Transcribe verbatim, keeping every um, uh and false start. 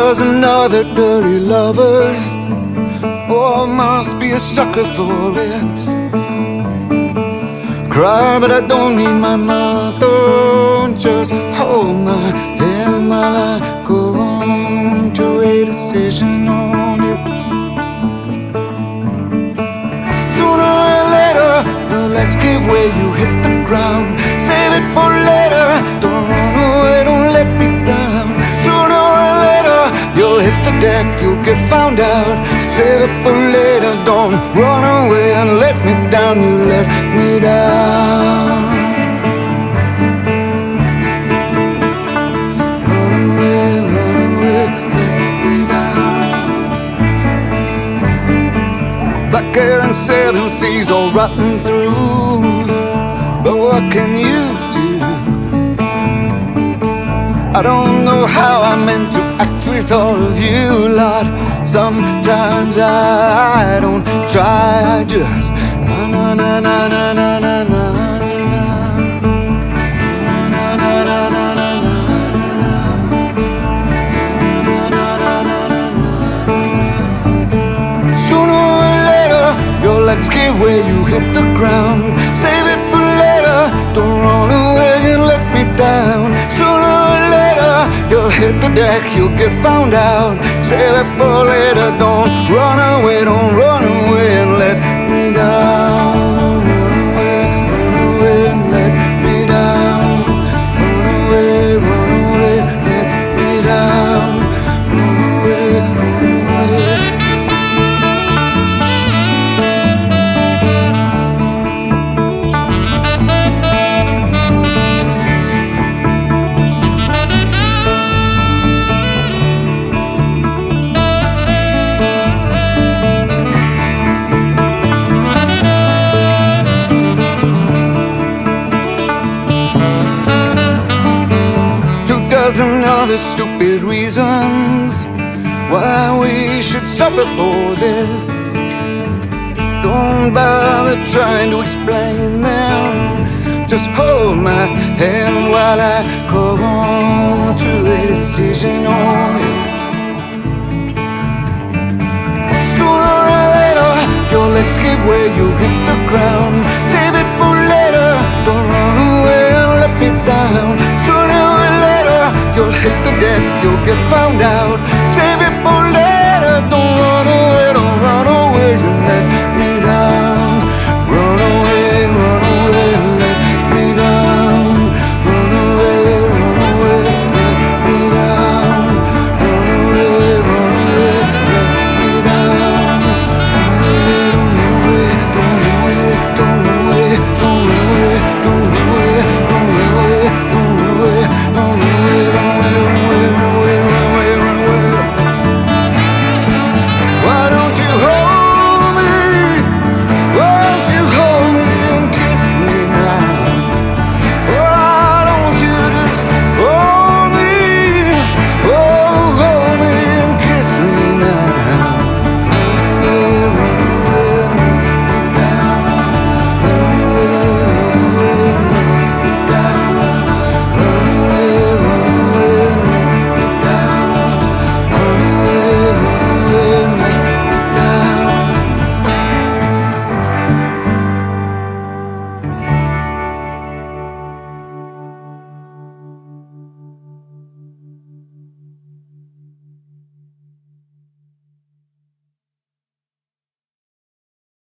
dozen other dirty lovers. Oh, I must be a sucker for it. Cry, but I don't need my mother. Just hold my hand while I go on to a decision on it. Sooner or later, your legs give way, you hit the ground. Save it for later, don't run away, don't let me down. Sooner or later, you'll hit the deck, you'll get found out. Save it for later, don't run away and let me down. You let me down. Run away, run away, let me down. Black hair and seven seas all rotten through, but what can you do? I don't know how I meant to act with all of you lot. Sometimes I don't try, I just na na na na na na na na na. Sooner or later, your legs give way, you hit the ground. Save it for later, don't run away and let me down. Sooner or later, you'll hit the deck, you'll get found out. Save it for later, don't run away, don't run away and let me down. Run away, run away and let me down. Run away, run away, let me down. Run away, run away. Dozen other stupid reasons why we should suffer for this. Don't bother trying to explain them. Just hold my hand while I go on to a decision on it. Sooner or later, your legs give way, you hit the ground. Save it for later, don't run away and let me down. Sooner or later, you'll hit the deck, you'll get found out.